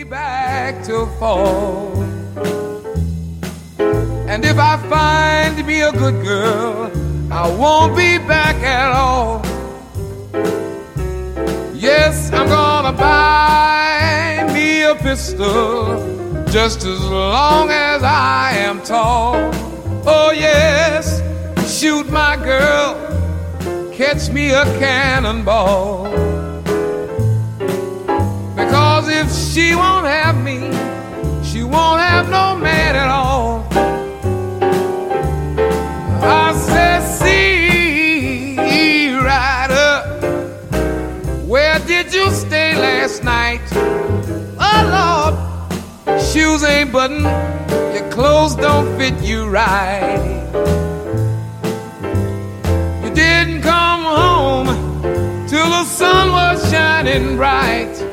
back to fall. And if I find me a good girl, I won't be back at all. Yes, I'm gonna buy me a pistol just as long as I am tall. Oh yes, shoot my girl, catch me a cannonball. Because if she won't have me, she won't have no man at all. I said, see, rider, where did you stay last night? Oh Lord, shoes ain't buttoned, your clothes don't fit you right. You didn't come home till the sun was shining bright.